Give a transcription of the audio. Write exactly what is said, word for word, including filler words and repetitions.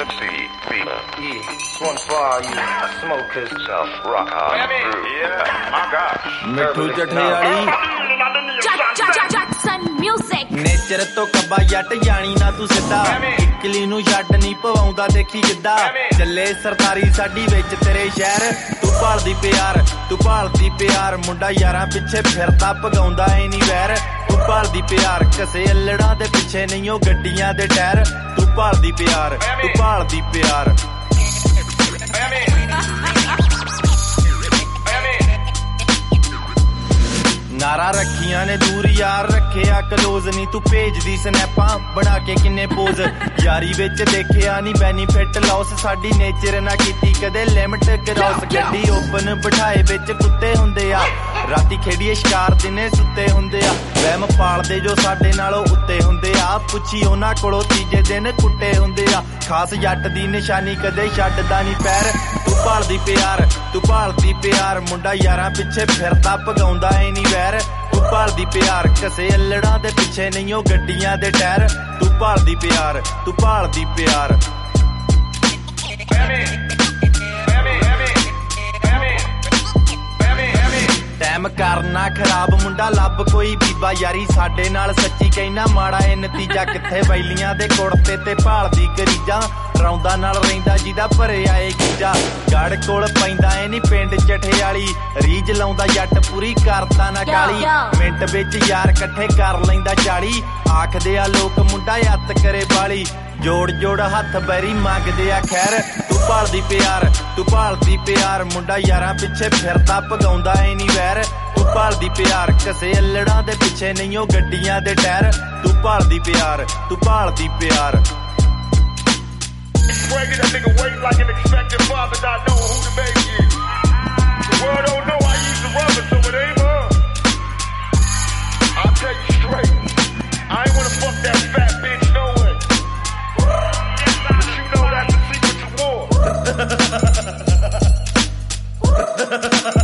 M C Vina. Yeah, this one for all you smokers. South Rock on through. Yeah, my gosh. ਮਿੱਠੂ ਜਠੇ ਵਾਲੀ Jackson music. Nature ਤੋਂ ਕੱਬਾ ਜੱਟ ਜਾਣੀ ਨਾ ਤੂੰ ਸਿੱਧਾ ਇਕਲੀ ਨੂੰ ਛੱਡ ਨਹੀਂ ਪਵਾਉਂਦਾ ਦੇਖੀ ਕਿੱਦਾਂ ਚੱਲੇ ਸਰਦਾਰੀ ਸਾਡੀ ਵਿੱਚ ਤੇਰੇ ਸ਼ਹਿਰ ਤੂੰ ਭਾਲਦੀ ਪਿਆਰ ਤੂੰ ਭਾਲਦੀ ਪਿਆਰ ਮੁੰਡਾ ਯਾਰਾਂ ਪਿੱਛੇ ਫਿਰਦਾ ਭਗਾਉਂਦਾ ਏ ਨਹੀਂ ਵੈਰ ਤੂੰ ਭਾਲਦੀ ਪਿਆਰ ਕਸੇ ਅਲੜਾਂ ਦੇ ਪਿੱਛੇ ਨਹੀਂ ਉਹ ਗੱਡੀਆਂ ਦੇ ਟਾਇਰ ਤੂੰ ਭਾਲਦੀ ਪਿਆਰ ਤੂੰ ਭਾਲਦੀ ਪਿਆਰ ਨਾਰਾ ਰੱਖੀਆਂ ਨੇ ਦੂਰ ਯਾਰ ਰੱਖਿਆ ਕਲੋਜ਼ ਨਹੀਂ ਤੂੰ ਭੇਜਦੀ ਸਨੈਪਾਂ ਬਣਾ ਕੇ ਕਿੰਨੇ ਪੋਜ਼ ਯਾਰੀ ਵਿੱਚ ਦੇਖਿਆ ਨਹੀਂ ਬੈਨੀਫਿਟ ਲਾਸ ਸਾਡੀ ਨੇਚਰ ਨਾ ਕੀਤੀ ਕਦੇ ਲਿਮਟ ਕਰਾਸ ਗੱਡੀ ਓਪਨ ਬਿਠਾਏ ਵਿੱਚ ਕੁੱਤੇ ਹੁੰਦੇ ਆ ਰਾਤੀ ਖੇਡੀਏ ਸ਼ਿਕਾਰ ਦਿਨੇ ਸੁੱਤੇ ਹੁੰਦੇ ਆ ਵਹਿਮ ਪਾਲਦੇ ਜੋ ਸਾਡੇ ਨਾਲੋਂ ਉੱਤੇ ਹੁੰਦੇ ਆ ਪੁੱਛੀ ਉਹਨਾਂ ਕੋਲੋਂ ਤੀਜੇ ਦਿਨ ਕੁੱਟੇ ਹੁੰਦੇ ਆ ਖਾਸ ਜੱਟ ਦੀ ਨਿਸ਼ਾਨੀ ਕਦੇ ਛੱਡਦਾ ਨਹੀਂ ਪੈਰ ਤੂੰ ਭਾਲਦੀ ਪਿਆਰ ਤੂੰ ਭਾਲਦੀ ਪਿਆਰ ਮੁੰਡਾ ਯਾਰਾਂ ਪਿੱਛੇ ਫਿਰਦਾ ਭਗਾਉਂਦਾ ਏ ਨਹੀਂ ਵੈਰ ਤੂੰ ਭਾਲਦੀ ਪਿਆਰ ਕਸੇ ਅਲੜਾਂ ਦੇ ਪਿੱਛੇ ਨਹੀਂ ਉਹ ਗੱਡੀਆਂ ਦੇ ਟਾਇਰ ਤੂੰ ਭਾਲਦੀ ਪਿਆਰ ਤੂੰ ਭਾਲਦੀ ਪਿਆਰ ਟਾਈਮ ਕਰਨਾ ਖਰਾਬ ਮੁੰਡਾ ਲੱਭ ਕੋਈ ਬੀਬਾ ਯਾਰੀ ਸਾਡੇ ਨਾਲ ਸੱਚੀ ਕਹਿਣਾ ਮਾੜਾ ਏ ਨਤੀਜਾ ਕਿੱਥੇ ਵੈਲੀਆਂ ਦੇ ਕੁੜਤੇ ਤੇ ਭਾਲਦੀ ਕਰੀਜਾਂ ਰੌਂਦਾ ਨਾਲ ਰਹਿੰਦਾ ਜਿਹਦਾ ਭਰਿਆ ਏ ਗੀਜਾ ਗੜ ਕੋਲ ਪੈਂਦਾ ਏ ਨੀ ਪਿੰਡ ਚਠਿਆਲੀ ਰੀਜ ਲਾਉਂਦਾ ਜੱਟ ਪੂਰੀ ਕਰਦਾ ਨਾ ਕਾਲੀ ਮਿੰਟ ਵਿੱਚ ਯਾਰ ਇਕੱਠੇ ਕਰ ਲੈਂਦਾ ਚਾਲੀ ਆਖਦੇ ਆ ਲੋਕ ਮੁੰਡਾ ਹੱਥ ਕਰੇ ਬਾਲੀ ਜੋੜ ਜੋੜ ਹੱਥ ਬੈਰੀ ਮੰਗਦੇ ਆ ਖੈਰ ਤੂੰ ਭਾਲਦੀ ਪਿਆਰ ਤੂੰ ਭਾਲਦੀ ਪਿਆਰ ਮੁੰਡਾ ਯਾਰਾਂ ਪਿੱਛੇ ਫਿਰਦਾ ਭਗਾਉਂਦਾ ਏ ਨਹੀਂ ਵੈਰ ਤੂੰ ਭਾਲਦੀ ਪਿਆਰ ਕਸੇ ਅਲੜਾਂ ਦੇ ਪਿੱਛੇ ਨਹੀਂ ਉਹ ਗੱਡੀਆਂ ਦੇ ਟਾਇਰ ਤੂੰ ਭਾਲਦੀ ਪਿਆਰ ਤੂੰ ਭਾਲਦੀ ਪਿਆਰ Breaking that nigga wait like an expected father not knowing who the baby is. The world don't know I use the rubber, so it ain't mine. I'll tell you straight, I ain't wanna fuck that fat bitch no way. But you know that's the secret to war.